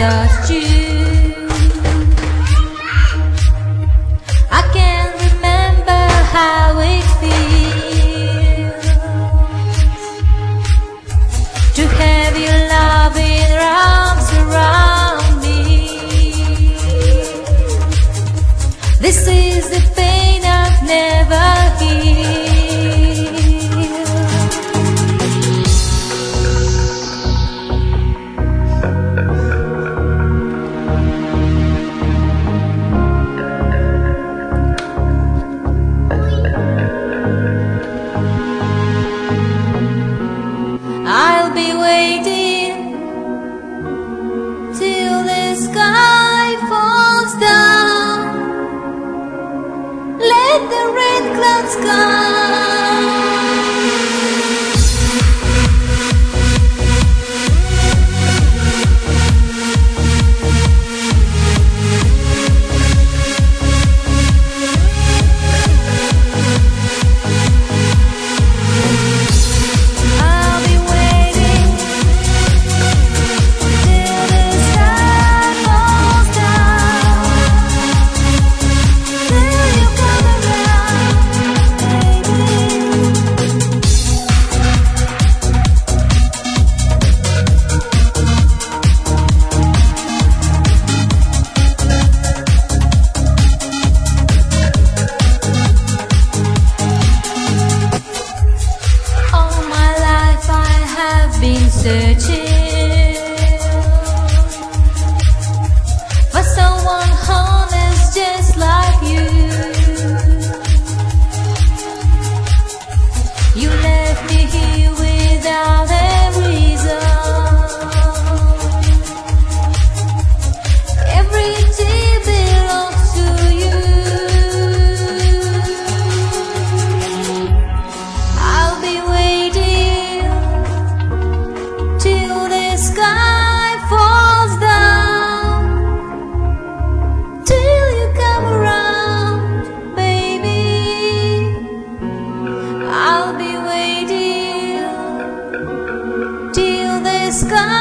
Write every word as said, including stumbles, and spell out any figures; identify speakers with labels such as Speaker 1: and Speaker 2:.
Speaker 1: touched you. I can't remember how it feels to have your loving arms around me. This is the pain I've never healed. I'll be waiting till the sky falls down. Let the red clouds come. Been searching for someone honest just like you. You left me here without a reason. Every day belongs to you. I'll be waiting till the sky falls down, till you come around, baby. I'll be waiting till the sky